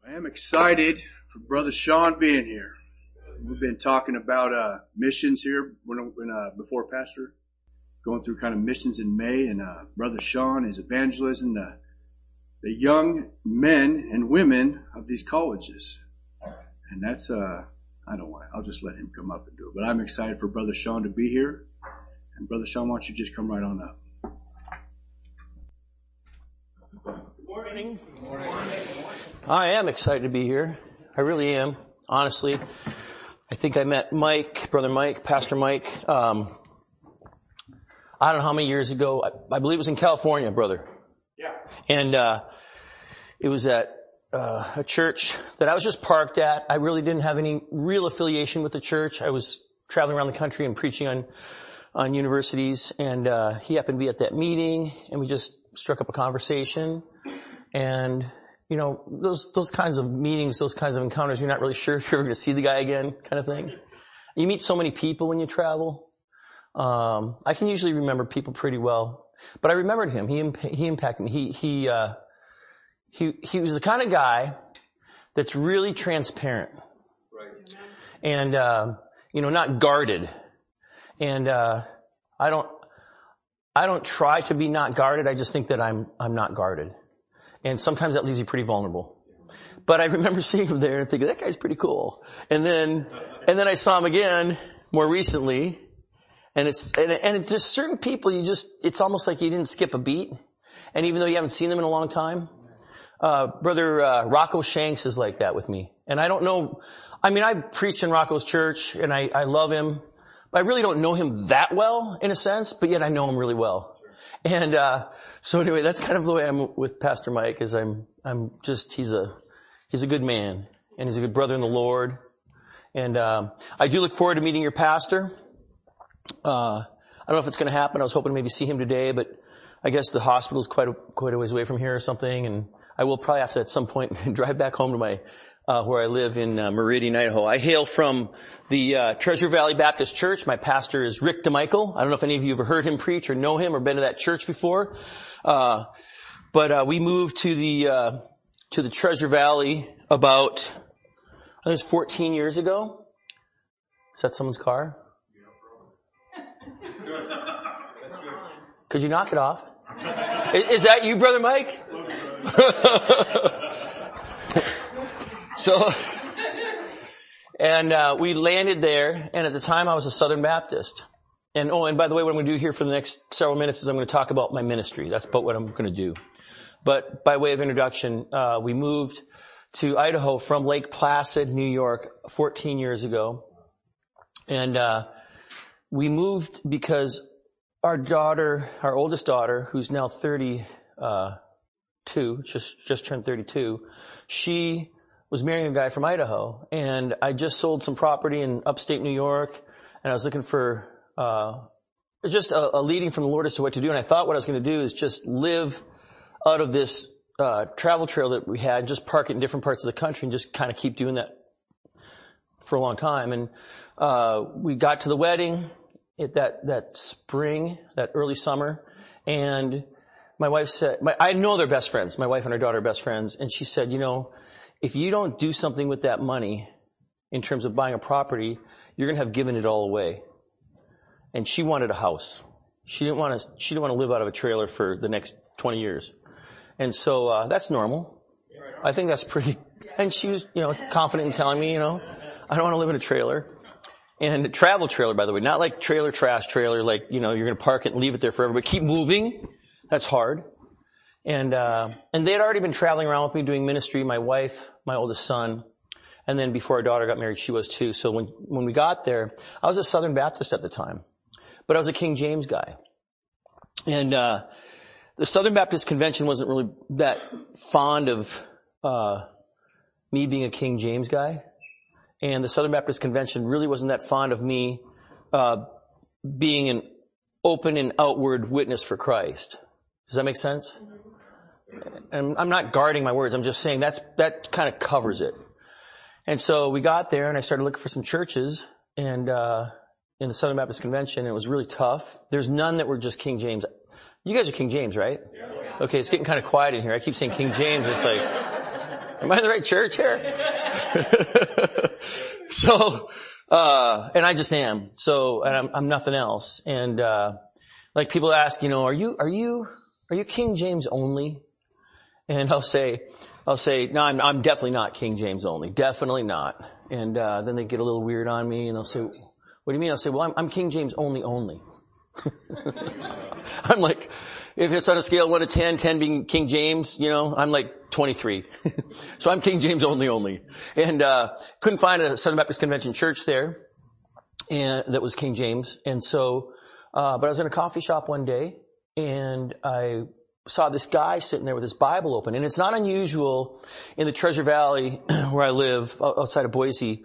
I am excited for Brother Sean being here. We've been talking about missions here before Pastor, going through kind of missions in May, and Brother Sean is evangelizing the young men and women of these colleges. And that's, I'll just let him come up and do it. But I'm excited for Brother Sean to be here. And Brother Sean, why don't you just come right on up? Good morning. Good morning. I am excited to be here. I really am, honestly. I think I met Brother Mike, Pastor Mike, I don't know how many years ago. I believe it was in California, brother. Yeah. And it was at a church that I was just parked at. I really didn't have any real affiliation with the church. I was traveling around the country and preaching on universities, and he happened to be at that meeting, and we just struck up a conversation. And you know, those kinds of meetings, those kinds of encounters, you're not really sure if you're going to see the guy again, kind of thing. You meet so many people when you travel. I can usually remember people pretty well, but I remembered him. He impacted me. He was the kind of guy that's really transparent. Right. And, not guarded. And, I don't try to be not guarded. I just think that I'm not guarded. And sometimes that leaves you pretty vulnerable. But I remember seeing him there and thinking, that guy's pretty cool. And then I saw him again more recently. And it's just certain people it's almost like you didn't skip a beat. And even though you haven't seen them in a long time, Brother Rocco Shanks is like that with me. And I don't know, I preached in Rocco's church and I love him, but I really don't know him that well in a sense, but yet I know him really well. And so anyway, that's kind of the way I'm with Pastor Mike, is he's a good man, and he's a good brother in the Lord. And I do look forward to meeting your pastor. I don't know if it's going to happen. I was hoping to maybe see him today, but I guess the hospital is quite a ways away from here or something, and I will probably have to at some point drive back home to my where I live in Meridian, Idaho. I hail from the Treasure Valley Baptist Church. My pastor is Rick DeMichael. I don't know if any of you have ever heard him preach or know him or been to that church before. But we moved to the Treasure Valley about, I think it was 14 years ago. Is that someone's car? Could you knock it off? Is that you, Brother Mike? So, and we landed there, and at the time I was a Southern Baptist. And by the way, what I'm going to do here for the next several minutes is I'm going to talk about my ministry. That's about what I'm going to do. But by way of introduction, we moved to Idaho from Lake Placid, New York, 14 years ago. And we moved because our oldest daughter, who's now 32, just turned 32, she was marrying a guy from Idaho, and I just sold some property in upstate New York, and I was looking for just a leading from the Lord as to what to do. And I thought what I was going to do is just live out of this travel trail that we had, just park it in different parts of the country and just kind of keep doing that for a long time. And we got to the wedding at that spring, that early summer, and my wife said, I know they're best friends. My wife and her daughter are best friends, and she said, if you don't do something with that money in terms of buying a property, you're going to have given it all away. And she wanted a house. She didn't want to live out of a trailer for the next 20 years. And so, that's normal. I think that's pretty, and she was, confident in telling me, I don't want to live in a trailer. And a travel trailer, by the way, not like trailer, trash trailer, like, you're going to park it and leave it there forever, but keep moving. That's hard. And they had already been traveling around with me doing ministry, my wife, my oldest son, and then before our daughter got married, she was too. So when we got there, I was a Southern Baptist at the time, but I was a King James guy. And, the Southern Baptist Convention wasn't really that fond of, me being a King James guy. And the Southern Baptist Convention really wasn't that fond of me, being an open and outward witness for Christ. Does that make sense? And I'm not guarding my words. I'm just saying that kind of covers it. And so we got there and I started looking for some churches and, in the Southern Baptist Convention, and it was really tough. There's none that were just King James. You guys are King James, right? Yeah. Okay, it's getting kind of quiet in here. I keep saying King James. It's like, Am I in the right church here? So, and I just am. So, and I'm nothing else. And, like people ask, are you King James only? And I'll say, no, I'm definitely not King James only. Definitely not. And, then they get a little weird on me and they'll say, what do you mean? I'll say, well, I'm King James only. I'm like, if it's on a scale of 1 to 10, 10 being King James, I'm like 23. So I'm King James only. And, couldn't find a Southern Baptist Convention church there. And that was King James. And so, but I was in a coffee shop one day and I saw this guy sitting there with his Bible open. And it's not unusual in the Treasure Valley where I live outside of Boise,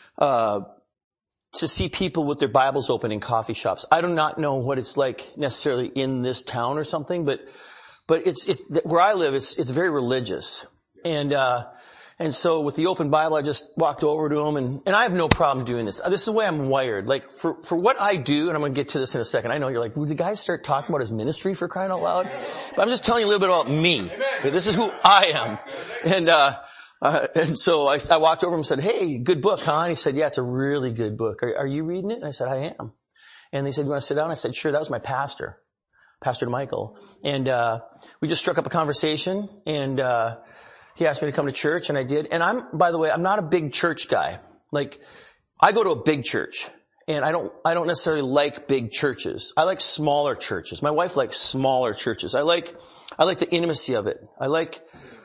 to see people with their Bibles open in coffee shops. I do not know what it's like necessarily in this town or something, but it's where I live, it's very religious. And so with the open Bible, I just walked over to him and I have no problem doing this. This is the way I'm wired. Like for what I do, and I'm going to get to this in a second. I know you're like, would the guy start talking about his ministry for crying out loud? But I'm just telling you a little bit about me. This is who I am. And so I walked over and said, hey, good book, huh? And he said, yeah, it's a really good book. Are you reading it? And I said, I am. And they said, you want to sit down? I said, sure. That was my pastor, Pastor Michael. And, we just struck up a conversation and, he asked me to come to church and I did. And by the way, I'm not a big church guy. Like, I go to a big church and I don't necessarily like big churches. I like smaller churches. My wife likes smaller churches. I like the intimacy of it. I like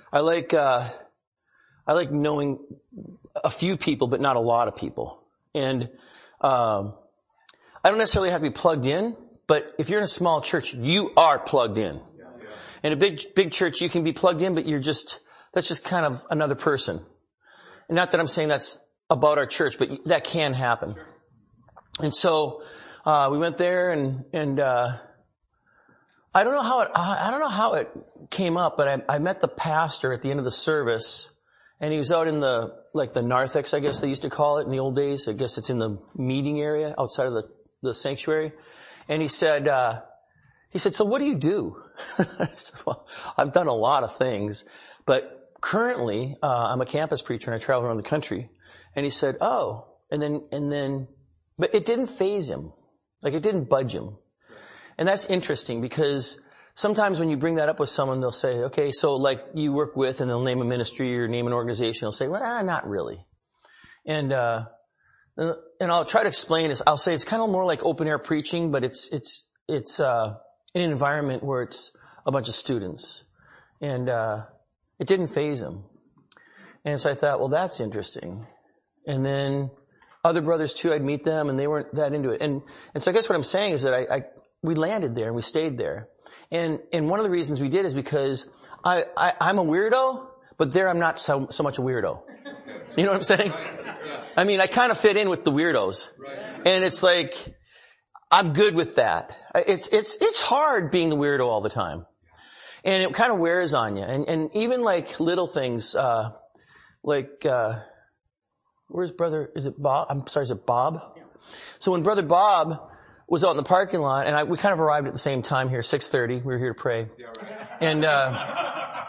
knowing a few people, but not a lot of people. And, I don't necessarily have to be plugged in, but if you're in a small church, you are plugged in. In a big church, you can be plugged in, but that's just kind of another person. And not that I'm saying that's about our church, but that can happen. And so, we went there and, I don't know how it came up, but I met the pastor at the end of the service and he was out in the narthex, I guess they used to call it in the old days. I guess it's in the meeting area outside of the sanctuary. And he said, so what do you do? I said, well, I've done a lot of things, but currently, I'm a campus preacher and I travel around the country. And he said, oh, and then, but it didn't faze him. Like it didn't budge him. And that's interesting because sometimes when you bring that up with someone, they'll say, okay, so like you work with, and they'll name a ministry or name an organization. They'll say, well, not really. And I'll try to explain this. I'll say it's kind of more like open air preaching, but it's in an environment where it's a bunch of students. And, it didn't faze him. And so I thought, well, that's interesting. And then other brothers too, I'd meet them and they weren't that into it. And so I guess what I'm saying is that we landed there and we stayed there. And one of the reasons we did is because I'm a weirdo, but there I'm not so much a weirdo. You know what I'm saying? I mean, I kind of fit in with the weirdos. And it's like, I'm good with that. It's hard being the weirdo all the time. And it kind of wears on you. And even like little things, where's brother, is it Bob? I'm sorry, is it Bob? Yeah. So when brother Bob was out in the parking lot, and we kind of arrived at the same time here, 6:30, we were here to pray. Yeah, right.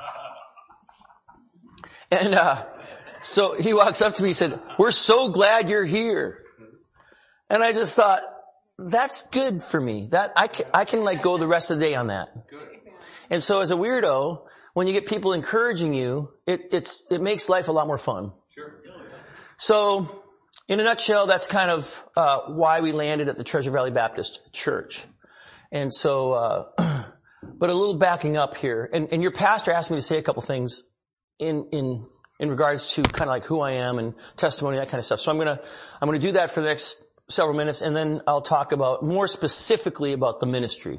And so he walks up to me and said, we're so glad you're here. And I just thought, that's good for me. That I can like go the rest of the day on that. Good. And so as a weirdo, when you get people encouraging you, it makes life a lot more fun. Sure. So in a nutshell, that's kind of, why we landed at the Treasure Valley Baptist Church. And so, but a little backing up here. And your pastor asked me to say a couple things in regards to kind of like who I am and testimony, that kind of stuff. So I'm going to do that for the next several minutes and then I'll talk about more specifically about the ministry.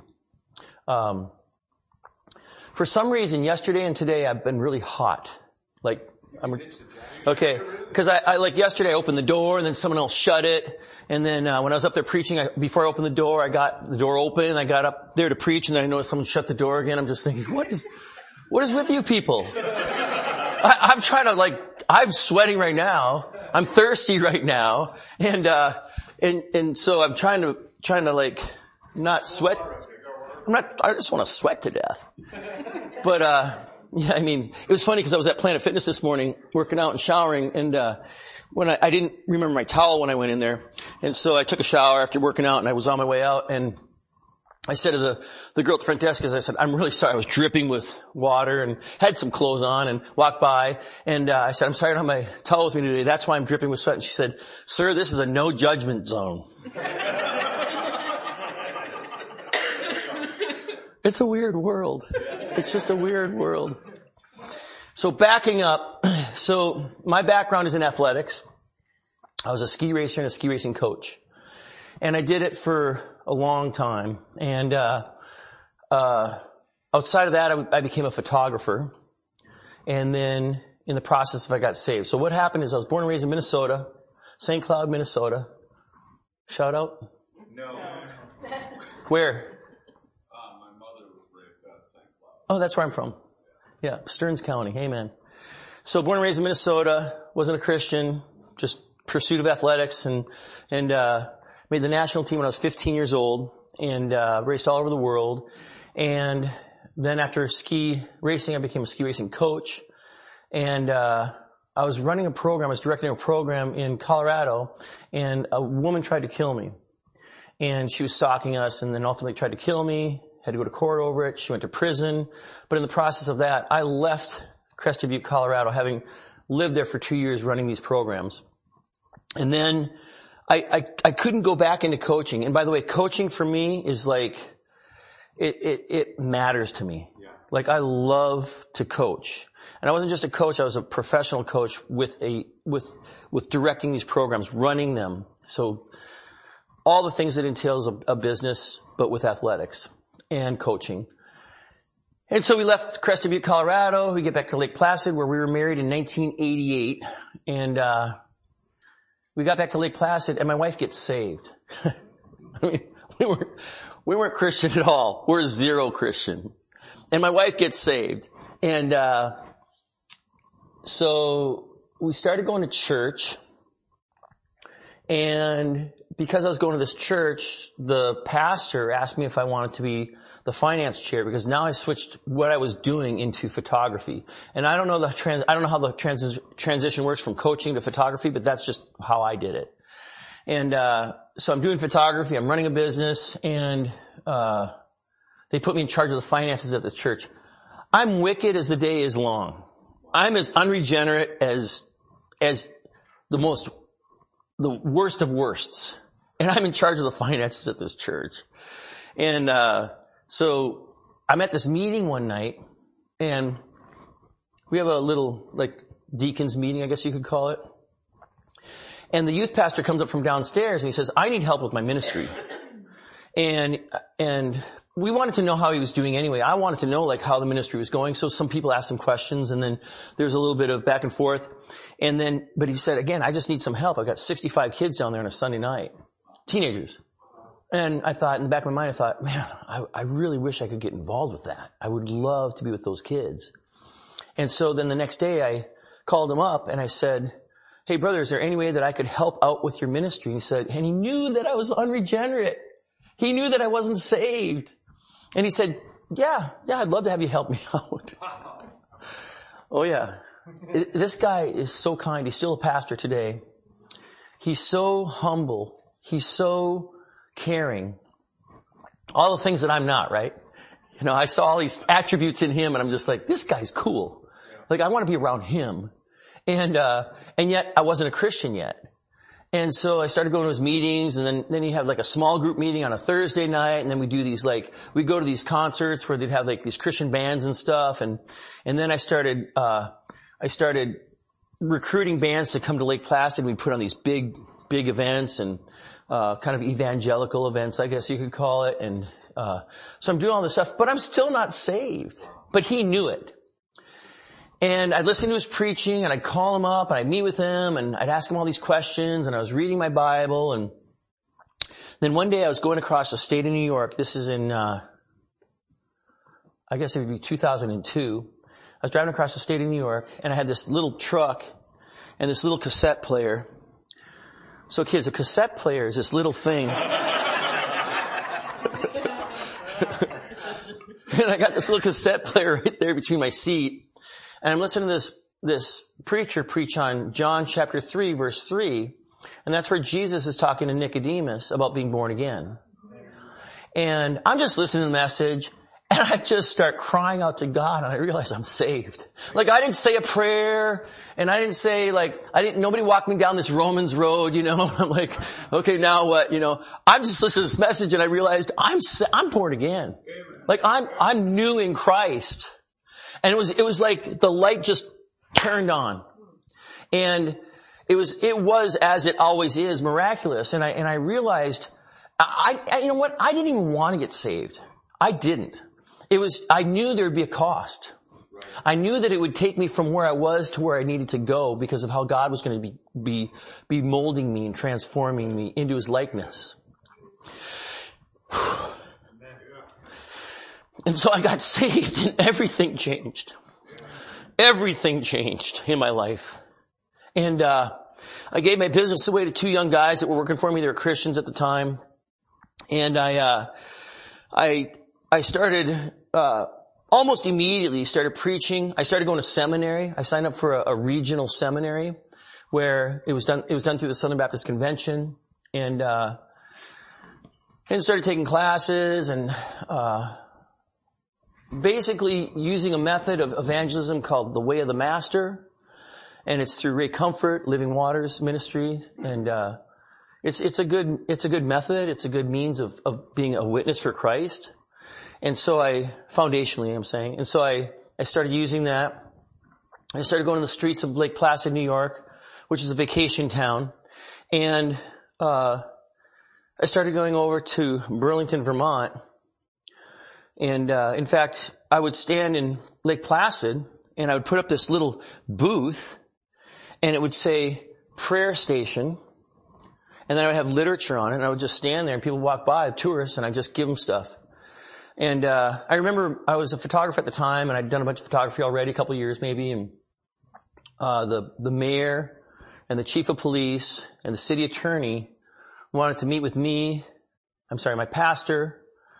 For some reason, yesterday and today, I've been really hot. Like, okay, because I like yesterday I opened the door and then someone else shut it. And then, when I was up there preaching, before I opened the door, I got the door open and I got up there to preach and then I noticed someone shut the door again. I'm just thinking, what is with you people? I'm trying to I'm sweating right now. I'm thirsty right now. And so I'm trying to not sweat. I just want to sweat to death. But Yeah, I mean, it was funny because I was at Planet Fitness this morning, working out and showering, and when I didn't remember my towel when I went in there, and so I took a shower after working out, and I was on my way out, and I said to the girl at the front desk, I said, I'm really sorry, I was dripping with water and had some clothes on and walked by, and I said, I'm sorry I don't have my towel with me today, that's why I'm dripping with sweat. And she said, sir, this is a no judgment zone. It's a weird world. It's just a weird world. So backing up, so my background is in athletics. I was a ski racer and a ski racing coach. And I did it for a long time. And outside of that, I became a photographer. And then in the process, I got saved. So what happened is I was born and raised in Minnesota, St. Cloud, Minnesota. Shout out? No. Where? My Oh, that's where I'm from. Yeah, Stearns County. Amen. So born and raised in Minnesota, wasn't a Christian, just pursuit of athletics, and made the national team when I was 15 years old, and raced all over the world. And then after ski racing, I became a ski racing coach. And I was running a program, I was directing a program in Colorado, and a woman tried to kill me. And she was stalking us, and then ultimately tried to kill me. Had to go to court over it. She went to prison. But in the process of that, I left Crested Butte, Colorado, having lived there for 2 years running these programs. And then I couldn't go back into coaching. And by the way, coaching for me is like, it matters to me. Yeah. Like I love to coach. And I wasn't just a coach, I was a professional coach with directing these programs, running them. So all the things that entails a business, but with athletics and coaching. And so we left Crested Butte, Colorado. We get back to Lake Placid, where we were married in 1988. And we got back to Lake Placid, and my wife gets saved. I mean, we weren't Christian at all. We're zero Christian. And my wife gets saved. And so we started going to church. And because I was going to this church, the pastor asked me if I wanted to be the finance chair, because now I switched what I was doing into photography. And I don't know how the transition works from coaching to photography, but that's just how I did it. And so I'm doing photography, I'm running a business, and they put me in charge of the finances at the church. I'm wicked as the day is long. I'm as unregenerate as the worst of worsts. And I'm in charge of the finances at this church. And so I'm at this meeting one night, and we have a little, like, deacons meeting, I guess you could call it. And the youth pastor comes up from downstairs, and he says, I need help with my ministry. And we wanted to know how he was doing anyway. I wanted to know, like, how the ministry was going. So some people asked him questions, and then there's a little bit of back and forth. But he said, again, I just need some help. I've got 65 kids down there on a Sunday night. Teenagers. And I thought, in the back of my mind, man, I really wish I could get involved with that. I would love to be with those kids. And so then the next day I called him up and I said, hey brother, is there any way that I could help out with your ministry? And he knew that I was unregenerate. He knew that I wasn't saved. And he said, yeah, I'd love to have you help me out. Oh yeah. This guy is so kind. He's still a pastor today. He's so humble. He's so caring. All the things that I'm not, right? You know, I saw all these attributes in him, and I'm just like, this guy's cool. Like, I want to be around him. And yet I wasn't a Christian yet. And so I started going to his meetings, and then you have like a small group meeting on a Thursday night, and then we do these we go to these concerts where they'd have like these Christian bands and stuff, and then I started recruiting bands to come to Lake Placid. We'd put on these big events and kind of evangelical events, I guess you could call it. And so I'm doing all this stuff, but I'm still not saved. But he knew it. And I'd listen to his preaching, and I'd call him up, and I'd meet with him, and I'd ask him all these questions, and I was reading my Bible. And then one day I was going across the state of New York. This is in, I guess it would be 2002. I was driving across the state of New York, and I had this little truck and this little cassette player. So kids, a cassette player is this little thing. And I got this little cassette player right there between my seat. And I'm listening to this preacher preach on John chapter 3, verse 3. And that's where Jesus is talking to Nicodemus about being born again. And I'm just listening to the message, and I just start crying out to God, and I realize I'm saved. Like, I didn't say a prayer, and I didn't say, nobody walked me down this Romans road, I'm like, okay, now what, I'm just listening to this message, and I realized I'm born again. Like, I'm new in Christ. And it was like the light just turned on. And it was as it always is, miraculous. And I realized, you know what? I didn't even want to get saved. I didn't. I knew there'd be a cost. I knew that it would take me from where I was to where I needed to go because of how God was going to be molding me and transforming me into His likeness. And so I got saved and everything changed. Everything changed in my life. And, I gave my business away to two young guys that were working for me. They were Christians at the time. And I started, almost immediately started preaching. I started going to seminary. I signed up for a regional seminary where it was done through the Southern Baptist Convention, and started taking classes and, basically using a method of evangelism called the Way of the Master. And it's through Ray Comfort, Living Waters Ministry. And, it's a good method. It's a good means of being a witness for Christ. And so foundationally, I'm saying. And so I started using that. I started going to the streets of Lake Placid, New York, which is a vacation town. And, I started going over to Burlington, Vermont. And, in fact, I would stand in Lake Placid and I would put up this little booth and it would say prayer station. And then I would have literature on it, and I would just stand there and people would walk by, tourists, and I'd just give them stuff. And, I remember I was a photographer at the time, and I'd done a bunch of photography already, a couple of years maybe, and, the mayor and the chief of police and the city attorney wanted to meet with me. My pastor,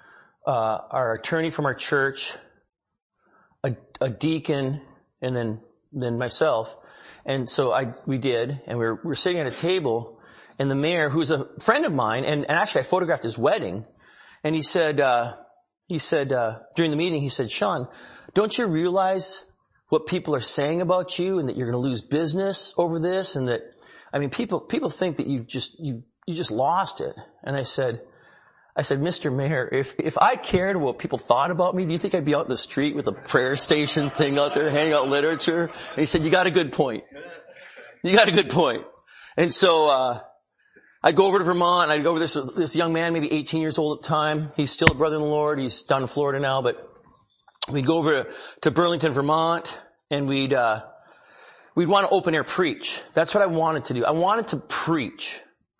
our attorney from our church, a deacon, and then myself. And so we did, and we were sitting at a table, and the mayor, who's a friend of mine, and actually I photographed his wedding, and he said during the meeting, he said, "Sean, don't you realize what people are saying about you and that you're going to lose business over this, and that, people think that you just lost it." And I said, "Mr. Mayor, if I cared what people thought about me, do you think I'd be out in the street with a prayer station thing out there, handing out literature?" And he said, "You got a good point. You got a good point." And so, I'd go over to Vermont, and I'd go over this young man, maybe 18 years old at the time. He's still a brother in the Lord. He's down in Florida now, but we'd go over to Burlington, Vermont, and we'd want to open air preach. That's what I wanted to do. I wanted to preach.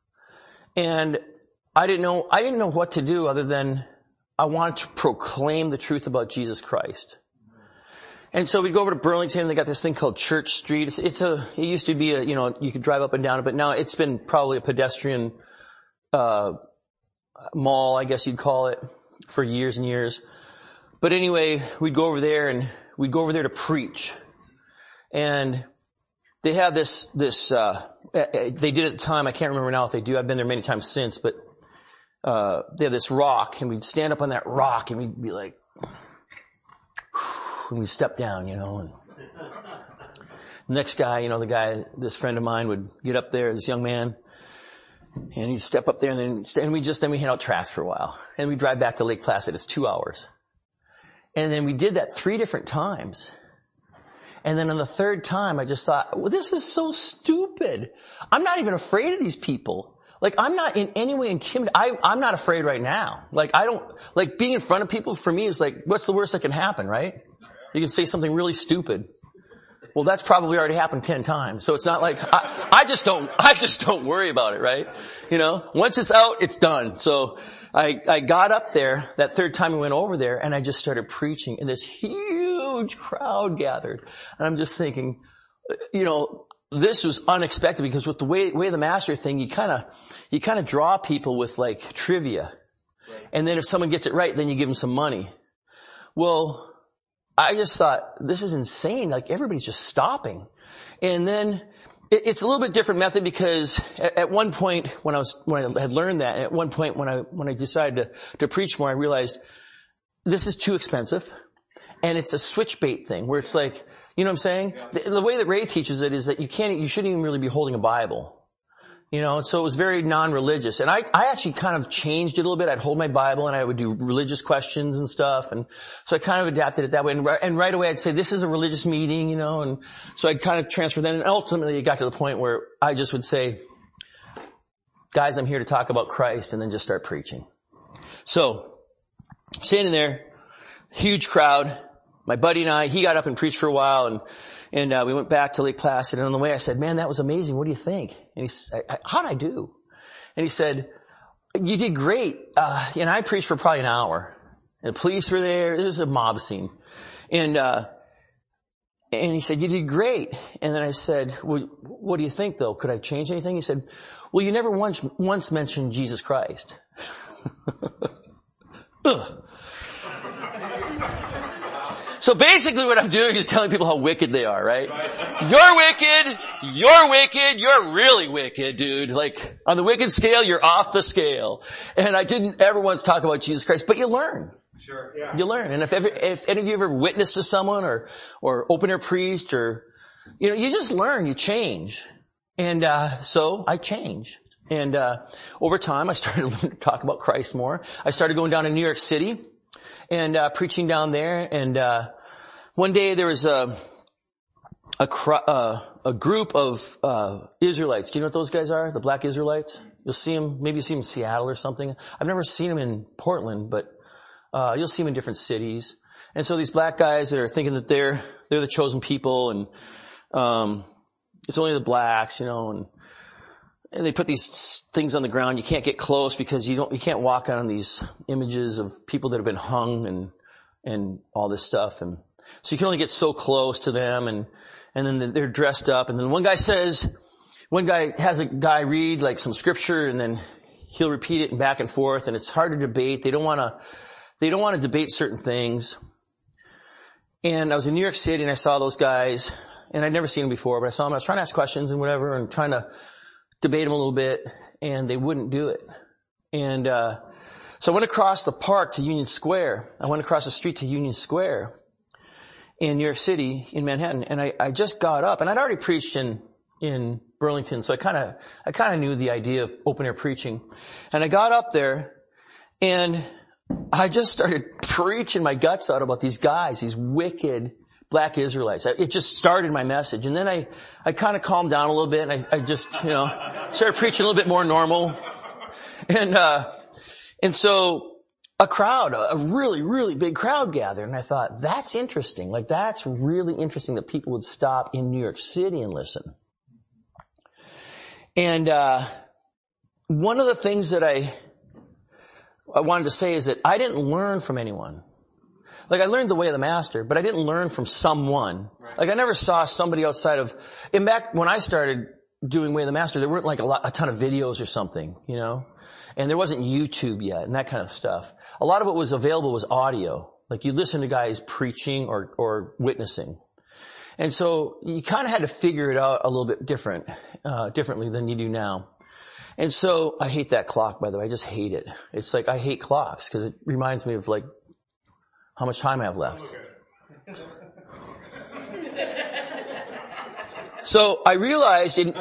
And I didn't know what to do other than I wanted to proclaim the truth about Jesus Christ. And so we'd go over to Burlington, and they got this thing called Church Street. It used to be you could drive up and down it, but now it's been probably a pedestrian, mall, I guess you'd call it, for years and years. But anyway, we'd go over there to preach. And they have this, they did at the time, I can't remember now if they do, I've been there many times since, but they have this rock, and we'd stand up on that rock, and we'd be like, and we'd step down, and the next guy, this friend of mine would get up there, this young man, and he'd step up there, and then we hand out tracts for a while, and we drive back to Lake Placid. It's 2 hours. And then we did that 3 different times. And then on the third time, I just thought, well, this is so stupid. I'm not even afraid of these people. Like, I'm not in any way intimidated. I'm not afraid right now. Being in front of people for me is like, what's the worst that can happen, right? You can say something really stupid. Well, that's probably already happened 10 times. So it's not like, I just don't worry about it, right? Once it's out, it's done. So I got up there that third time we went over there, and I just started preaching, and this huge crowd gathered. And I'm just thinking, this was unexpected, because with the way of the Master thing, you kind of draw people with like trivia. And then if someone gets it right, then you give them some money. Well, I just thought, this is insane. Like everybody's just stopping. And then it's a little bit different method because at one point when I had learned that, at one point when I decided to preach more, I realized this is too expensive. And it's a switch bait thing where it's like, you know what I'm saying? The way that Ray teaches it is that you shouldn't even really be holding a Bible. You know, so it was very non-religious. And I actually kind of changed it a little bit. I'd hold my Bible and I would do religious questions and stuff. And so I kind of adapted it that way. And right away I'd say, this is a religious meeting, you know, and so I'd kind of transfer that. And ultimately it got to the point where I just would say, guys, I'm here to talk about Christ, and then just start preaching. So, standing there, huge crowd. My buddy and I, he got up and preached for a while, and we went back to Lake Placid, and on the way I said, man, that was amazing. What do you think? And he said, how'd I do? And he said, you did great. And I preached for probably an hour. And the police were there. It was a mob scene. And he said, you did great. And then I said, well, what do you think though? Could I change anything? He said, well, you never once mentioned Jesus Christ. Ugh. So basically what I'm doing is telling people how wicked they are, right? You're wicked, you're really wicked, dude. Like, on the wicked scale, you're off the scale. And I didn't ever once talk about Jesus Christ, but you learn. Sure. Yeah. You learn. And if any of you ever witnessed to someone or open air preached or, you know, you just learn, you change. And, so I changed. And, over time, I started to talk about Christ more. I started going down to New York City and, preaching down there. And, one day there was a group of, Israelites. Do you know what those guys are? The black Israelites? You'll see them, maybe you see them in Seattle or something. I've never seen them in Portland, but, you'll see them in different cities. And so these black guys that are thinking that they're the chosen people and, it's only the blacks, you know, and they put these things on the ground. You can't get close because you can't walk on these images of people that have been hung and all this stuff. And so you can only get so close to them, and then they're dressed up. And then one guy has a guy read like some scripture, and then he'll repeat it back and forth, and it's hard to debate. They don't want to debate certain things. And I was in New York City and I saw those guys, and I'd never seen them before, but I saw them. I was trying to ask questions and whatever, and trying to debate them a little bit, and they wouldn't do it. And, so I went across the park to Union Square. I went across the street to Union Square in New York City, in Manhattan, and I just got up, and I'd already preached in Burlington, so I kind of knew the idea of open air preaching. And I got up there, and I just started preaching my guts out about these guys, these wicked black Israelites. It just started my message. And then I kind of calmed down a little bit, and I just, you know, started preaching a little bit more normal. And so a really, really big crowd gathered, and I thought, that's interesting. Like, that's really interesting that people would stop in New York City and listen. And, one of the things that I wanted to say is that I didn't learn from anyone. Like, I learned the way of the master, but I didn't learn from someone. Like, I never saw somebody outside of, in fact, when I started doing way of the master, there weren't like a ton of videos or something, you know? And there wasn't YouTube yet and that kind of stuff. A lot of what was available was audio. Like, you listen to guys preaching or witnessing. And so you kind of had to figure it out a little bit differently than you do now. And so I hate that clock, by the way. I just hate it. It's like, I hate clocks because it reminds me of like how much time I have left. So I realized in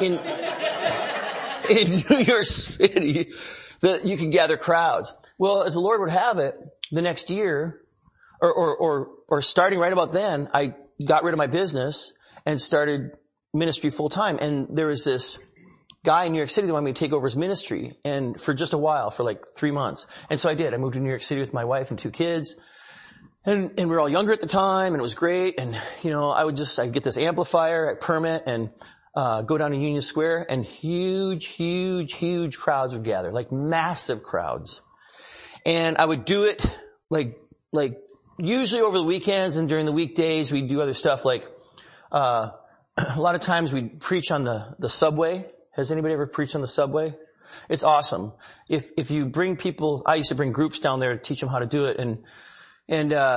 New York City that you can gather crowds. Well, as the Lord would have it, the next year, or starting right about then, I got rid of my business and started ministry full time. And there was this guy in New York City that wanted me to take over his ministry, and for just a while, for like 3 months. And so I did. I moved to New York City with my wife and 2 kids. And we were all younger at the time, and it was great. And, you know, I'd get this amplifier at Permit and, go down to Union Square, and huge crowds would gather, like massive crowds. And I would do it like usually over the weekends, and during the weekdays we'd do other stuff like, a lot of times we'd preach on the subway. Has anybody ever preached on the subway? It's awesome. If you bring people, I used to bring groups down there to teach them how to do it, and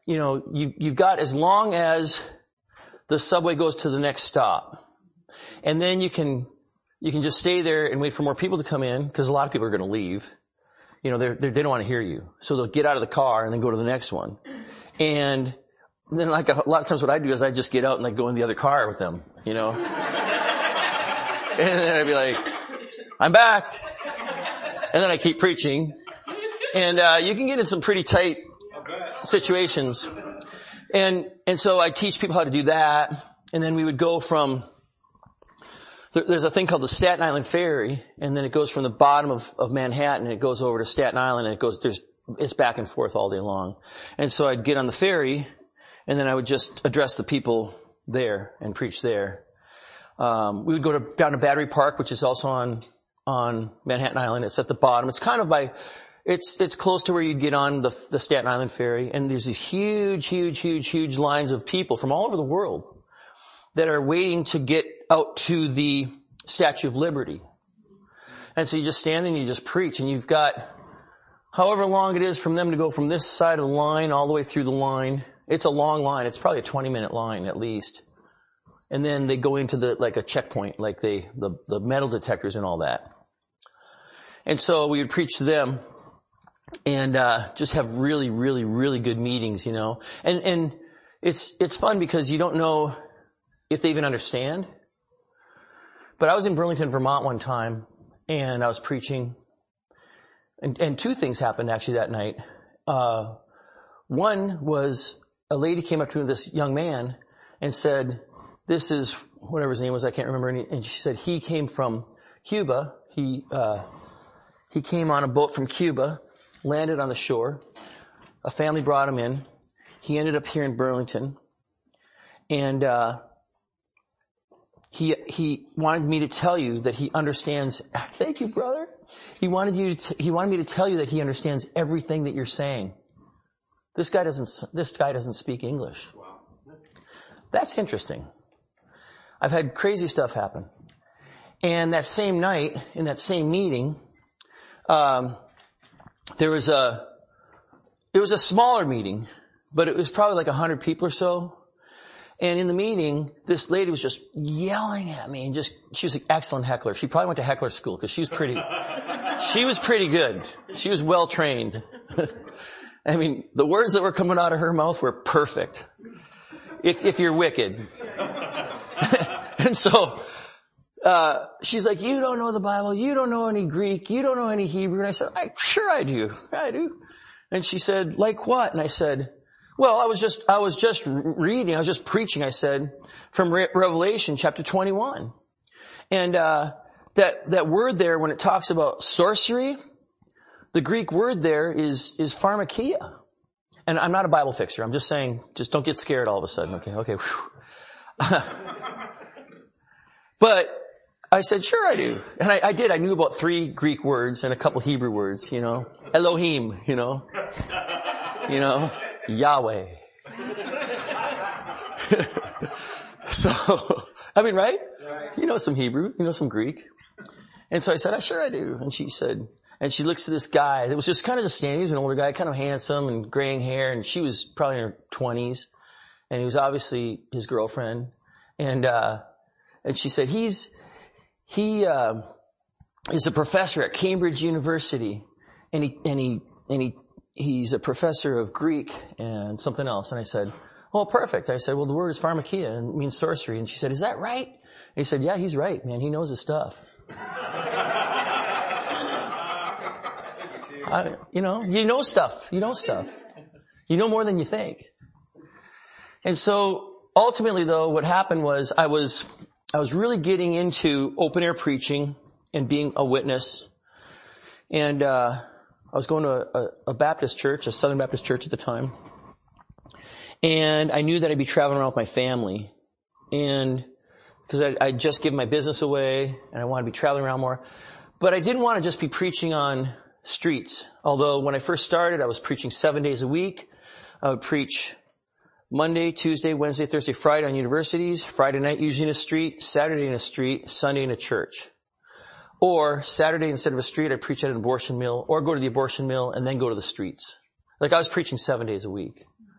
you've got as long as the subway goes to the next stop. And then you can just stay there and wait for more people to come in, because a lot of people are going to leave. They don't want to hear you. So they'll get out of the car and then go to the next one. And then like a lot of times what I do is I just get out and like go in the other car with them, And then I'd be like, I'm back. And then I keep preaching. And you can get in some pretty tight situations. And so I teach people how to do that. And then we would go from, there's a thing called the Staten Island Ferry, and then it goes from the bottom of Manhattan, and it goes over to Staten Island, and it's back and forth all day long. And so I'd get on the ferry, and then I would just address the people there and preach there. We would go down to Battery Park, which is also on Manhattan Island. It's at the bottom. It's kind of it's close to where you'd get on the Staten Island Ferry, and there's these huge lines of people from all over the world that are waiting to get out to the Statue of Liberty. And so you just stand there and you just preach, and you've got however long it is from them to go from this side of the line all the way through the line. It's a long line. It's probably a 20-minute line at least. And then they go into like a checkpoint, like the metal detectors and all that. And so we would preach to them and just have really good meetings, And it's fun because you don't know if they even understand. But I was in Burlington, Vermont one time, and I was preaching, and two things happened actually that night. One was a lady came up to this young man and said, this is whatever his name was, I can't remember, and she said he came from Cuba. He came on a boat from Cuba, landed on the shore. A family brought him in. He ended up here in Burlington, and he wanted me to tell you that he understands. Thank you, brother. He wanted me to tell you that he understands everything that you're saying. This guy doesn't speak English. Wow. That's interesting. I've had crazy stuff happen. And that same night, in that same meeting, it was a smaller meeting, but it was probably like 100 people or so. And in the meeting, this lady was just yelling at me, and she was an excellent heckler. She probably went to heckler school because she was pretty good. She was well trained. I mean, the words that were coming out of her mouth were perfect. If you're wicked. And so, she's like, you don't know the Bible. You don't know any Greek. You don't know any Hebrew. And I said, sure I do. I do. And she said, like what? And I said, well, I was just reading, I was just preaching, I said, from Revelation chapter 21. And, that word there, when it talks about sorcery, the Greek word there is pharmakia. And I'm not a Bible fixer. I'm just saying, just don't get scared all of a sudden. Okay. But I said, sure I do. And I did. I knew about 3 Greek words and a couple Hebrew words, Elohim, Yahweh. So, I mean, right? You know some Hebrew, you know some Greek. And so I said, sure I do. And she said, and she looks at this guy that was just kind of just standing. He was an older guy, kind of handsome and graying hair, and she was probably in her 20s. And he was obviously his girlfriend. And she said, he is a professor at Cambridge University, and he's a professor of Greek and something else. And I said, oh, perfect. I said, well, the word is pharmakia and it means sorcery. And she said, is that right? And he said, yeah, he's right, man. He knows his stuff. You know stuff. You know stuff. You know more than you think. And so ultimately, though, what happened was I was really getting into open air preaching and being a witness. And I was going to a Baptist church, a Southern Baptist church at the time. And I knew that I'd be traveling around with my family. And because I'd just given my business away and I wanted to be traveling around more. But I didn't want to just be preaching on streets. Although when I first started, I was preaching 7 days a week. I would preach Monday, Tuesday, Wednesday, Thursday, Friday on universities, Friday night usually in a street, Saturday in a street, Sunday in a church. Or Saturday instead of a street, I'd preach at an abortion mill, or go to the abortion mill and then go to the streets. Like I was preaching 7 days a week.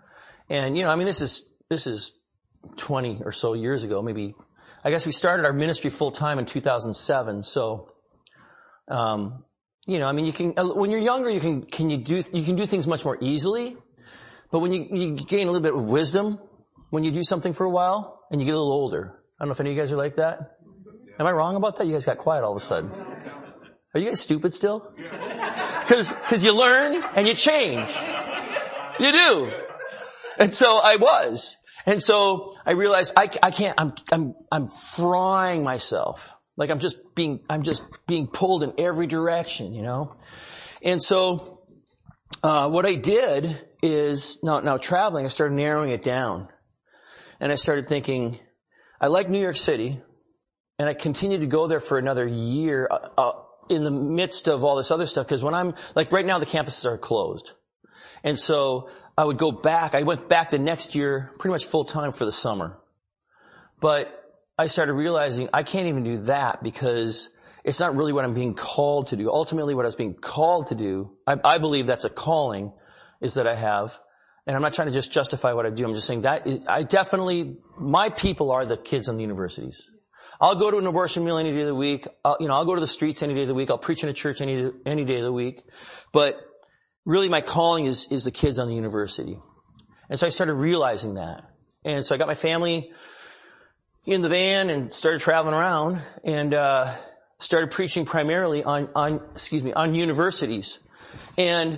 And, I mean, this is 20 or so years ago, maybe. I guess we started our ministry full time in 2007. So, I mean, you can, when you're younger, you can do things much more easily. But when you gain a little bit of wisdom, when you do something for a while and you get a little older. I don't know if any of you guys are like that. Am I wrong about that? You guys got quiet all of a sudden. Are you guys stupid still? Cause you learn and you change. You do. And so I was. And so I realized I can't, I'm frying myself. Like I'm just being pulled in every direction, And so, what I did is, now traveling, I started narrowing it down. And I started thinking, I like New York City, and I continued to go there for another year, in the midst of all this other stuff, because when I'm, like right now the campuses are closed. And so I would go back, I went back the next year, pretty much full time for the summer. But I started realizing I can't even do that because it's not really what I'm being called to do. Ultimately, what I was being called to do, I believe that's a calling, is that I have. And I'm not trying to just justify what I do. I'm just saying that my people are the kids on the universities. I'll go to an abortion meal any day of the week. I'll go to the streets any day of the week. I'll preach in a church any day of the week. But really my calling is the kids on the university. And so I started realizing that. And so I got my family in the van and started traveling around and, started preaching primarily on universities. And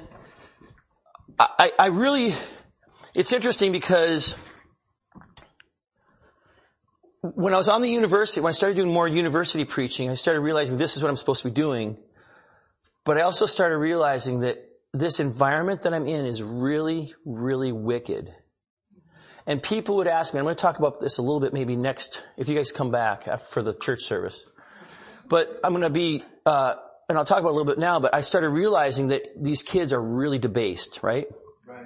I really, it's interesting because when I was on the university, when I started doing more university preaching, I started realizing this is what I'm supposed to be doing. But I also started realizing that this environment that I'm in is really, really wicked. And people would ask me, I'm going to talk about this a little bit maybe next, if you guys come back for the church service. But I'm going to be, and I'll talk about it a little bit now, but I started realizing that these kids are really debased, right? Right.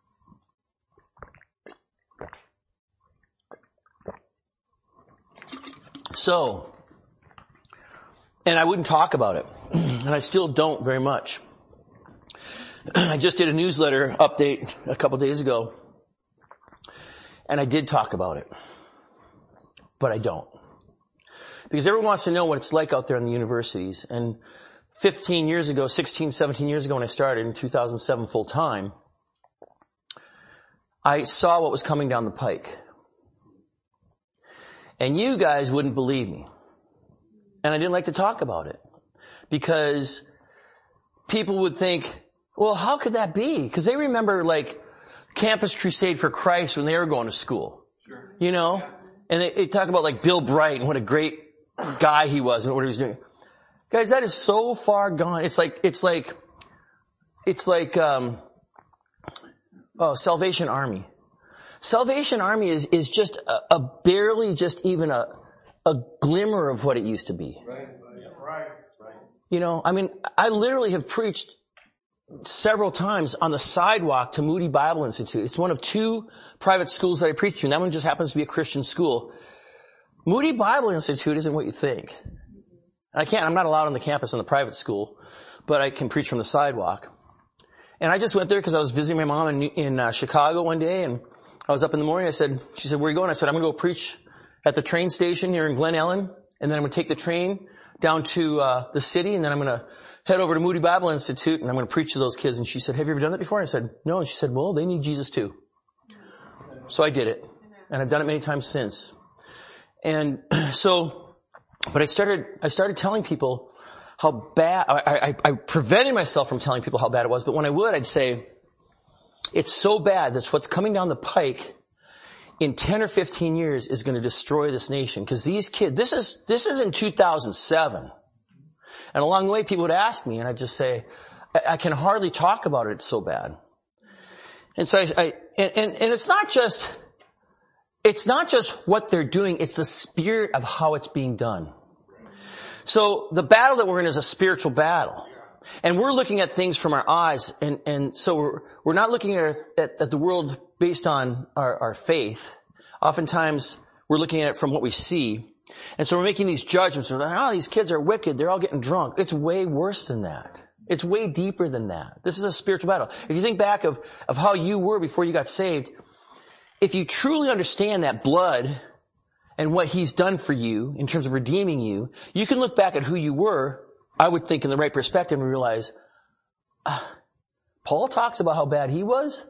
So, and I wouldn't talk about it. And I still don't very much. I just did a newsletter update a couple days ago. And I did talk about it. But I don't. Because everyone wants to know what it's like out there in the universities. And 16, 17 years ago when I started in 2007 full time, I saw what was coming down the pike. And you guys wouldn't believe me. And I didn't like to talk about it. Because people would think, well, how could that be? Because they remember like Campus Crusade for Christ when they were going to school. Sure. And they talk about like Bill Bright and what a great guy he was and what he was doing. Guys, that is so far gone. It's like Salvation Army. Salvation Army is just a barely just even a glimmer of what it used to be. Right. I mean, I literally have preached several times on the sidewalk to Moody Bible Institute. It's one of two private schools that I preach to, and that one just happens to be a Christian school. Moody Bible Institute isn't what you think. I'm not allowed on the campus in the private school, but I can preach from the sidewalk. And I just went there because I was visiting my mom in Chicago one day, and I was up in the morning. She said, where are you going? I said, I'm going to go preach at the train station here in Glen Ellen, and then I'm going to take the train down to the city, and then I'm going to head over to Moody Bible Institute, and I'm going to preach to those kids. And she said, have you ever done that before? I said, no. And she said, well, they need Jesus too. So I did it. And I've done it many times since. And so, but I started telling people how bad, I prevented myself from telling people how bad it was, but when I would, I'd say, it's so bad that what's coming down the pike in 10 or 15 years is going to destroy this nation. Because these kids, this is in 2007. And along the way, people would ask me, and I'd just say, I can hardly talk about it. It's so bad. And so and it's not just what they're doing. It's the spirit of how it's being done. So the battle that we're in is a spiritual battle. And we're looking at things from our eyes. And so we're not looking at the world based on our faith. Oftentimes we're looking at it from what we see. And so we're making these judgments. We're like, these kids are wicked. They're all getting drunk. It's way worse than that. It's way deeper than that. This is a spiritual battle. If you think back of how you were before you got saved, if you truly understand that blood and what he's done for you in terms of redeeming you, you can look back at who you were, I would think in the right perspective, and realize, Paul talks about how bad he was.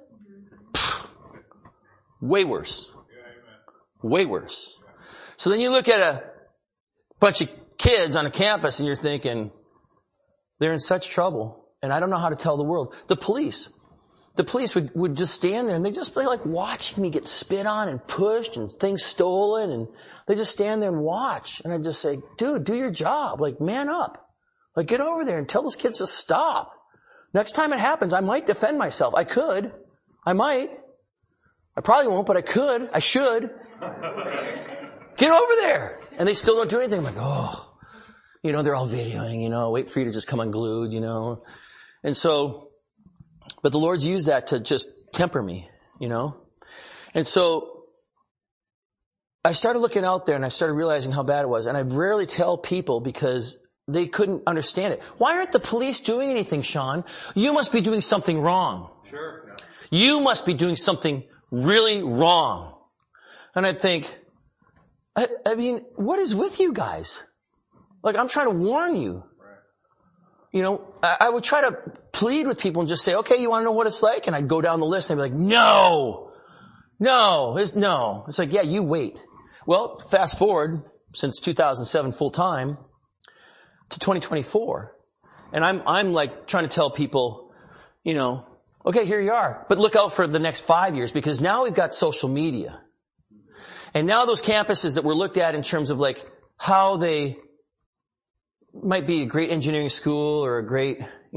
Way worse. Way worse. So then you look at a bunch of kids on a campus and you're thinking, they're in such trouble and I don't know how to tell the world. The police would just stand there and they just be like watching me get spit on and pushed and things stolen, and they just stand there and watch. And I just say, dude, do your job. Like, man up. Like, get over there and tell those kids to stop. Next time it happens, I might defend myself. I could. I might. I probably won't, but I could. I should. Get over there. And they still don't do anything. I'm like, oh, they're all videoing, wait for you to just come unglued, And so, but the Lord's used that to just temper me, And so, I started looking out there and I started realizing how bad it was. And I rarely tell people because they couldn't understand it. Why aren't the police doing anything, Sean? You must be doing something wrong. Sure. Yeah. You must be doing something really wrong. And I'd think, I mean, what is with you guys? Like, I'm trying to warn you. Right. I would try to plead with people and just say, okay, you want to know what it's like? And I'd go down the list and I'd be like, no. It's like, yeah, you wait. Well, fast forward since 2007 full time to 2024. And I'm like trying to tell people, okay, here you are. But look out for the next 5 years, because now we've got social media. And now those campuses that were looked at in terms of like how they might be a great engineering school or a great,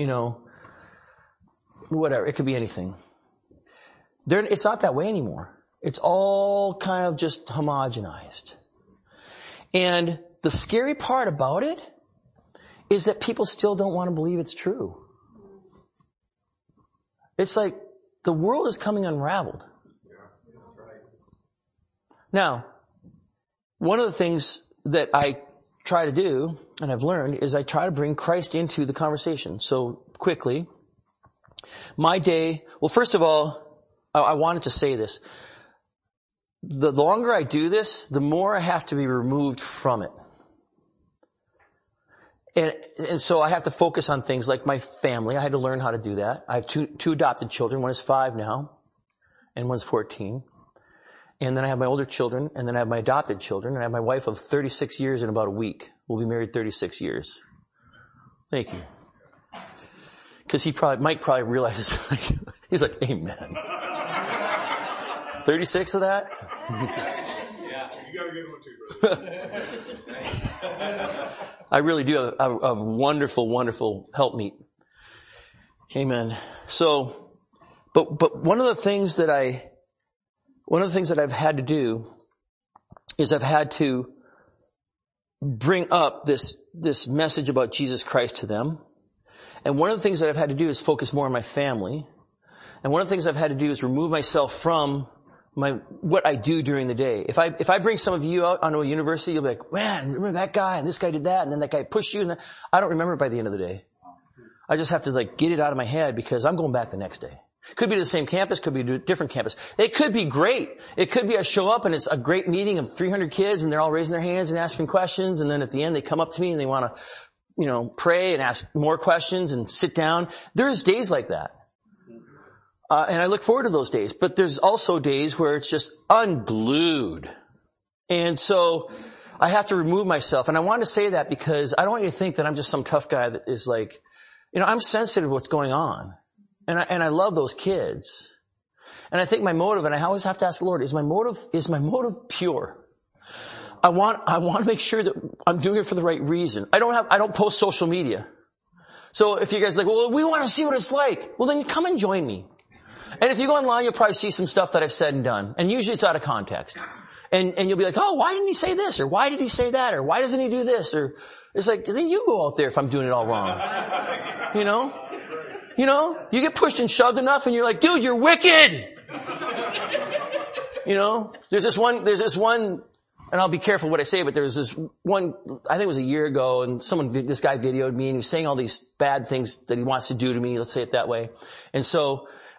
whatever. It could be anything. It's not that way anymore. It's all kind of just homogenized. And the scary part about it is that people still don't want to believe it's true. It's like the world is coming unraveled. Now, one of the things that I try to do, and I've learned, is I try to bring Christ into the conversation. So quickly, my day, well, first of all, I wanted to say this. The longer I do this, the more I have to be removed from it. And so I have to focus on things like my family. I had to learn how to do that. I have two adopted children. One is 5 now, and one's 14. And then I have my older children, and then I have my adopted children, and I have my wife of 36 years in about a week. We'll be married 36 years. Thank you. Because Mike probably realizes, he's like, amen. 36 of that? Yeah, you gotta get one too, brother. I really do have a wonderful, wonderful helpmeet. Amen. So, but one of the things that I've had to do is I've had to bring up this message about Jesus Christ to them. And one of the things that I've had to do is focus more on my family. And one of the things I've had to do is remove myself from what I do during the day. If I bring some of you out onto a university, you'll be like, man, remember that guy and this guy did that and then that guy pushed you, and I don't remember it by the end of the day. I just have to get it out of my head because I'm going back the next day. Could be to the same campus, could be to a different campus. It could be great. It could be I show up and it's a great meeting of 300 kids and they're all raising their hands and asking questions, and then at the end they come up to me and they want to, pray and ask more questions and sit down. There's days like that. And I look forward to those days. But there's also days where it's just unglued. And so I have to remove myself. And I wanted to say that because I don't want you to think that I'm just some tough guy that is like, I'm sensitive to what's going on. And I love those kids. And I think my motive, and I always have to ask the Lord, is my motive pure? I want to make sure that I'm doing it for the right reason. I don't post social media. So if you guys are like, well, we want to see what it's like. Well, then come and join me. And if you go online, you'll probably see some stuff that I've said and done. And usually it's out of context. And you'll be like, oh, why didn't he say this? Or why did he say that? Or why doesn't he do this? Or it's like, then you go out there if I'm doing it all wrong. You get pushed and shoved enough and you're like, dude, you're wicked. There's this one, and I'll be careful what I say, but there was this one, I think it was a year ago, and this guy videoed me and he was saying all these bad things that he wants to do to me, let's say it that way. And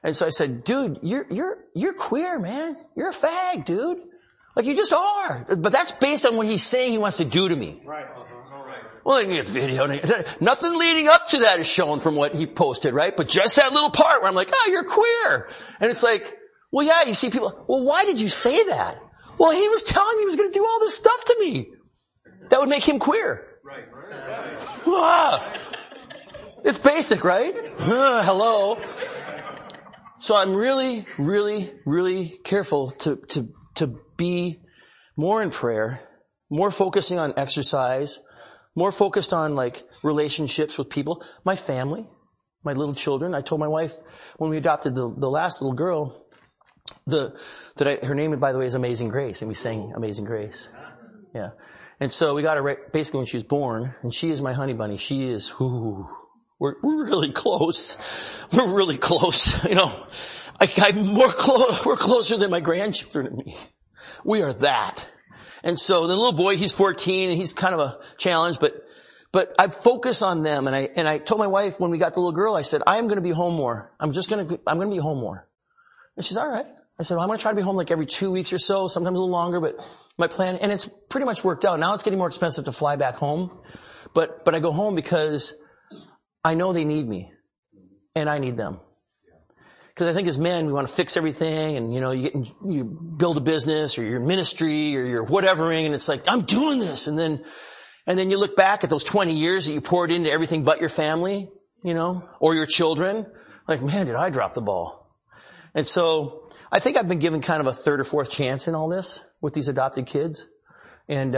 And so I said, dude, you're queer, man. You're a fag, dude. Like you just are. But that's based on what he's saying he wants to do to me. Right. Well, then it's video. Nothing leading up to that is shown from what he posted, right? But just that little part where I'm like, oh, you're queer. And it's like, well, yeah, you see people, well, why did you say that? Well, he was telling me he was going to do all this stuff to me. That would make him queer. Right. Ah, it's basic, right? Hello. So I'm really, really, really careful to be more in prayer, more focusing on exercise, more focused on like relationships with people, my family, my little children. I told my wife when we adopted the last little girl, her name, by the way, is Amazing Grace, and we sang Amazing Grace. Yeah. And so we got her right, basically when she was born, and she is my honey bunny. She is, we're really close. We're really close. You know, we're closer than my grandchildren and me. We are that. And so the little boy, he's 14 and he's kind of a challenge, but I focus on them. And I told my wife when we got the little girl, I said, I am going to be home more. I'm going to be home more. And she's all right. I said, well, I'm going to try to be home like every 2 weeks or so, sometimes a little longer, but my plan, and it's pretty much worked out. Now it's getting more expensive to fly back home, but I go home because I know they need me and I need them. Because I think as men, we want to fix everything and, you know, you build a business or your ministry or your whatevering and it's like, I'm doing this. And then you look back at those 20 years that you poured into everything but your family, you know, or your children. Like, man, did I drop the ball? And so I think I've been given kind of a third or fourth chance in all this with these adopted kids. And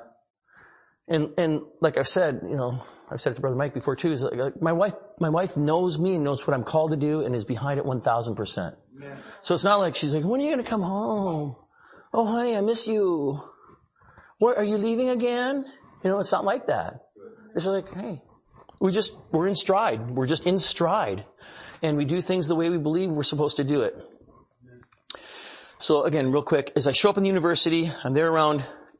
like I've said, you know, I've said it to Brother Mike before too, is like, my wife knows me and knows what I'm called to do and is behind it 1,000%. Yeah. So it's not like she's like, when are you going to come home? Oh, honey, I miss you. What, are you leaving again? You know, it's not like that. It's like, hey, we're in stride. We're just in stride. And we do things the way we believe we're supposed to do it. So again, real quick, as I show up in the university, I'm there around,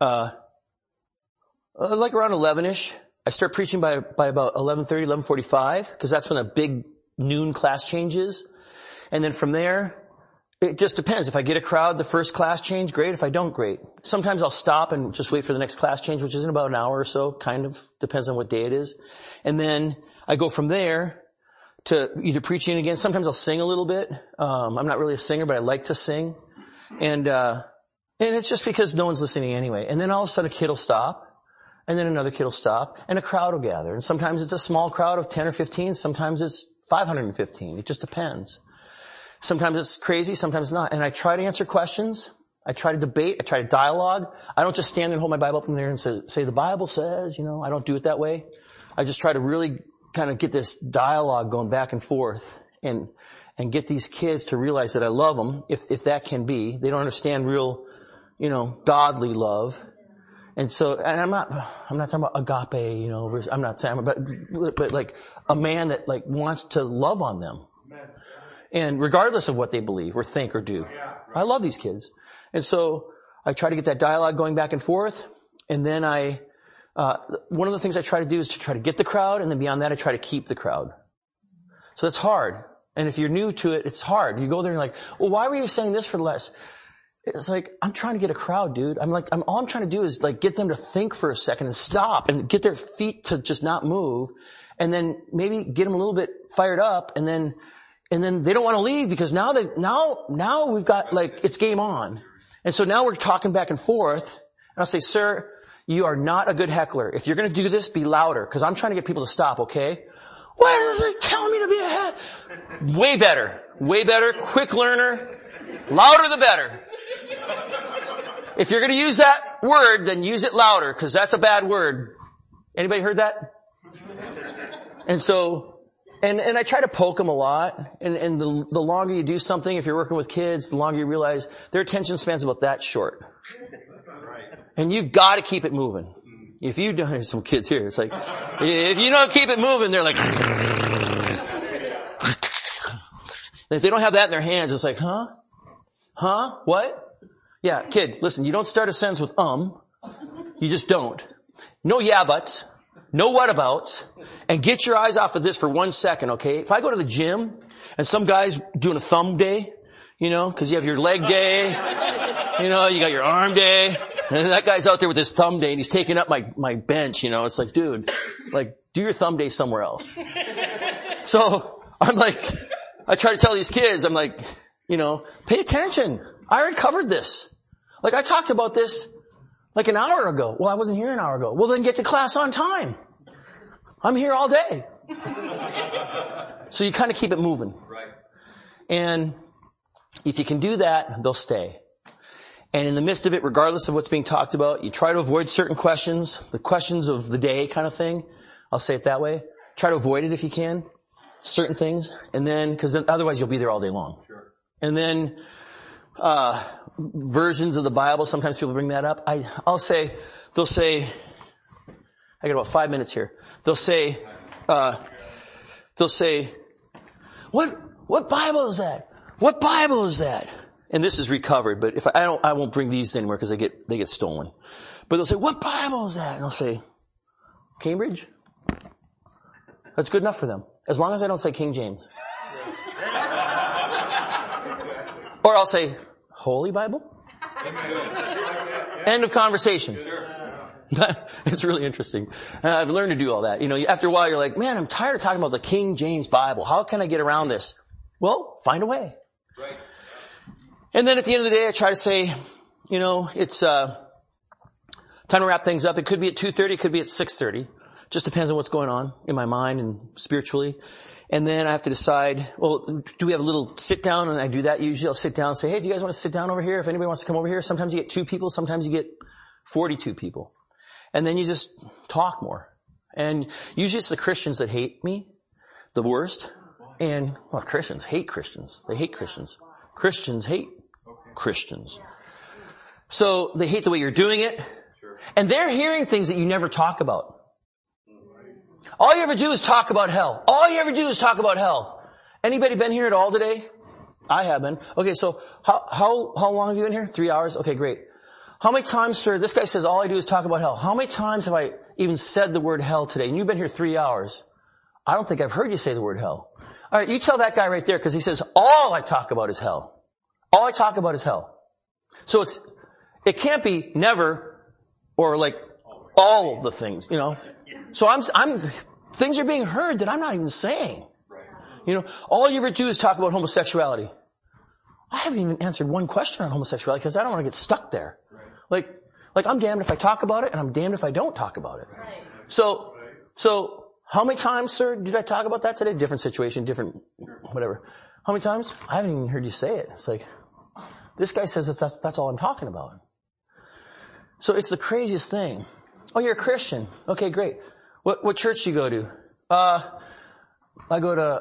like around 11ish. I start preaching by about 11:30, 11:45, because that's when a big noon class changes. And then from there, it just depends. If I get a crowd, the first class change, great. If I don't, great. Sometimes I'll stop and just wait for the next class change, which is in about an hour or so, kind of. Depends on what day it is. And then I go from there to either preaching again. Sometimes I'll sing a little bit. I'm not really a singer, but I like to sing. And it's just because no one's listening anyway. And then all of a sudden a kid will stop. And then another kid will stop, and a crowd will gather. And sometimes it's a small crowd of 10 or 15. Sometimes it's 515. It just depends. Sometimes it's crazy, sometimes it's not. And I try to answer questions. I try to debate. I try to dialogue. I don't just stand there and hold my Bible up in there and say the Bible says, you know, I don't do it that way. I just try to really kind of get this dialogue going back and forth and get these kids to realize that I love them, if that can be. They don't understand real, you know, godly love. And so, and I'm not talking about agape, you know, I'm not saying, but like a man that like wants to love on them. And regardless of what they believe or think or do. I love these kids. And so I try to get that dialogue going back and forth. And then one of the things I try to do is to try to get the crowd. And then beyond that, I try to keep the crowd. So that's hard. And if you're new to it, it's hard. You go there and you're like, well, why were you saying this for the last? It's like, I'm trying to get a crowd, dude. All I'm trying to do is like get them to think for a second and stop and get their feet to just not move. And then maybe get them a little bit fired up. And then they don't want to leave because now we've got like, it's game on. And so now we're talking back and forth. And I'll say, sir, you are not a good heckler. If you're going to do this, be louder because I'm trying to get people to stop, okay? Why are they telling me to be a heck? Way better, quick learner, louder the better. If you're going to use that word, then use it louder, because that's a bad word. Anybody heard that? And so, and I try to poke them a lot. And the longer you do something, if you're working with kids, the longer you realize their attention span's about that short. And you've got to keep it moving. If you don't, there's some kids here. It's like, if you don't keep it moving, they're like, and if they don't have that in their hands, it's like, huh? What? Yeah, kid, listen, you don't start a sentence with You just don't. No yeah buts. No what abouts. And get your eyes off of this for 1 second, okay? If I go to the gym And some guy's doing a thumb day, cause you have your leg day, you got your arm day. And that guy's out there with his thumb day and he's taking up my bench, It's like, dude, do your thumb day somewhere else. So I'm like, I try to tell these kids, I'm like, pay attention. I already covered this. I talked about this an hour ago. Well, I wasn't here an hour ago. Well, then get to class on time. I'm here all day. So you kind of keep it moving. Right. And if you can do that, they'll stay. And in the midst of it, regardless of what's being talked about, you try to avoid certain questions, the questions of the day kind of thing. I'll say it that way. Try to avoid it if you can. Certain things. And then, cause then otherwise you'll be there all day long. Sure. And then, versions of the Bible, sometimes people bring that up. They'll say, I got about 5 minutes here. They'll say, what Bible is that? What Bible is that? And this is recovered, but if I won't bring these anywhere because they get stolen. But they'll say, what Bible is that? And I'll say, Cambridge? That's good enough for them. As long as I don't say King James. Or I'll say, Holy Bible? End of conversation. It's really interesting. I've learned to do all that. After a while you're like, man, I'm tired of talking about the King James Bible. How can I get around this? Well, find a way. Right. And then at the end of the day, I try to say, it's time to wrap things up. It could be at 2:30, it could be at 6:30. Just depends on what's going on in my mind and spiritually. And then I have to decide, well, do we have a little sit down? And I do that usually. I'll sit down and say, hey, do you guys want to sit down over here? If anybody wants to come over here. Sometimes you get 2 people. Sometimes you get 42 people. And then you just talk more. And usually it's the Christians that hate me the worst. And, well, Christians hate Christians. They hate Christians. Christians hate Christians. So they hate the way you're doing it. And they're hearing things that you never talk about. All you ever do is talk about hell. All you ever do is talk about hell. Anybody been here at all today? I have been. Okay, so how long have you been here? 3 hours? Okay, great. How many times, sir, this guy says all I do is talk about hell. How many times have I even said the word hell today? And you've been here 3 hours. I don't think I've heard you say the word hell. All right, you tell that guy right there because he says all I talk about is hell. All I talk about is hell. So it can't be never or all of the things, So things are being heard that I'm not even saying. All you ever do is talk about homosexuality. I haven't even answered one question on homosexuality because I don't want to get stuck there. Like I'm damned if I talk about it and I'm damned if I don't talk about it. So how many times, sir, did I talk about that today? Different situation, different whatever. How many times? I haven't even heard you say it. It's like, this guy says that's all I'm talking about. So it's the craziest thing. Oh, you're a Christian. Okay, great. What church do you go to? I go to,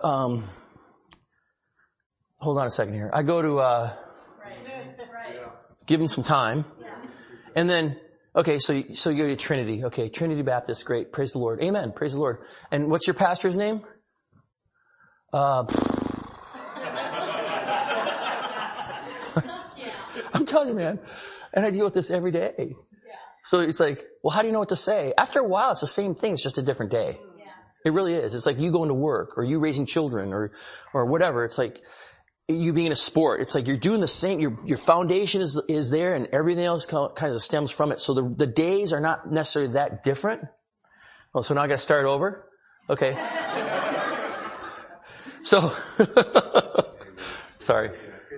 hold on a second here. I go to, give him some time. And then, okay, so you go to Trinity. Okay, Trinity Baptist, great. Praise the Lord. Amen. Praise the Lord. And what's your pastor's name? I'm telling you, man. And I deal with this every day. So it's like, well, how do you know what to say? After a while, it's the same thing. It's just a different day. It really is. It's like you going to work or you raising children or whatever. It's like you being in a sport. It's like you're doing the same. Your foundation is there and everything else kind of stems from it. So the days are not necessarily that different. Oh, so now I got to start over? Okay. So, sorry.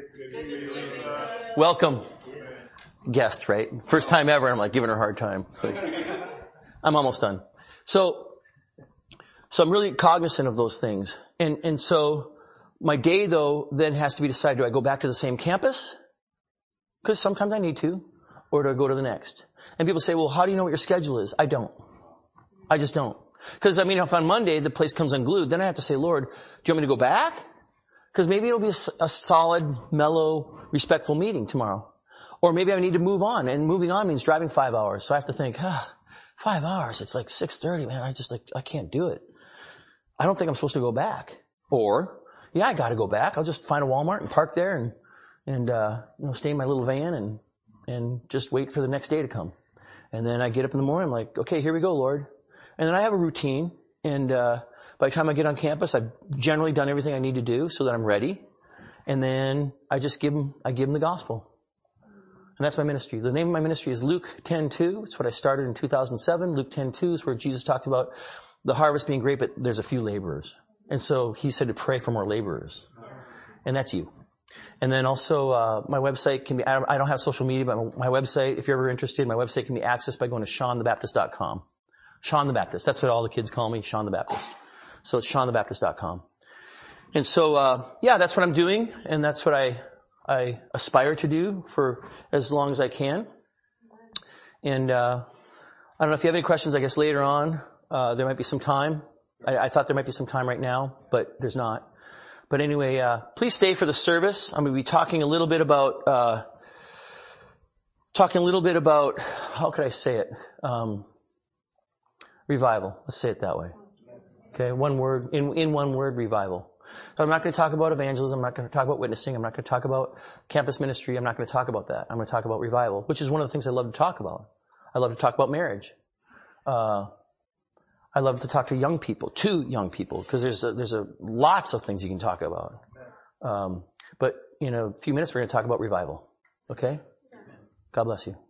Welcome. Guest, right? First time ever, I'm like giving her a hard time. It's like, I'm almost done. So I'm really cognizant of those things. And so my day though then has to be decided, do I go back to the same campus? Because sometimes I need to. Or do I go to the next? And people say, well, how do you know what your schedule is? I don't. I just don't. Because if on Monday the place comes unglued, then I have to say, Lord, do you want me to go back? Because maybe it'll be a solid, mellow, respectful meeting tomorrow. Or maybe I need to move on, and moving on means driving 5 hours. So I have to think, 5 hours, it's like 6:30, man, I can't do it. I don't think I'm supposed to go back. Or, I gotta go back. I'll just find a Walmart and park there and stay in my little van and just wait for the next day to come. And then I get up in the morning, I'm like, okay, here we go, Lord. And then I have a routine, By the time I get on campus, I've generally done everything I need to do so that I'm ready. And then I just give them the gospel. And that's my ministry. The name of my ministry is Luke 10:2. It's what I started in 2007. Luke 10:2 is where Jesus talked about the harvest being great, but there's a few laborers. And so he said to pray for more laborers. And that's you. And then also, my website can be, I don't have social media, but my website, if you're ever interested, my website can be accessed by going to SeanTheBaptist.com. Sean the Baptist. That's what all the kids call me, Sean the Baptist. So it's SeanTheBaptist.com. And so, that's what I'm doing. And that's what I aspire to do for as long as I can. And, I don't know if you have any questions, I guess later on, there might be some time. I thought there might be some time right now, but there's not. But anyway, please stay for the service. I'm going to be talking a little bit about, how could I say it? Revival. Let's say it that way. Okay. One word, in one word, revival. I'm not going to talk about evangelism. I'm not going to talk about witnessing. I'm not going to talk about campus ministry. I'm not going to talk about that. I'm going to talk about revival, which is one of the things I love to talk about. I love to talk about marriage. I love to talk to young people, because there's lots of things you can talk about. But, a few minutes we're going to talk about revival. Okay? God bless you.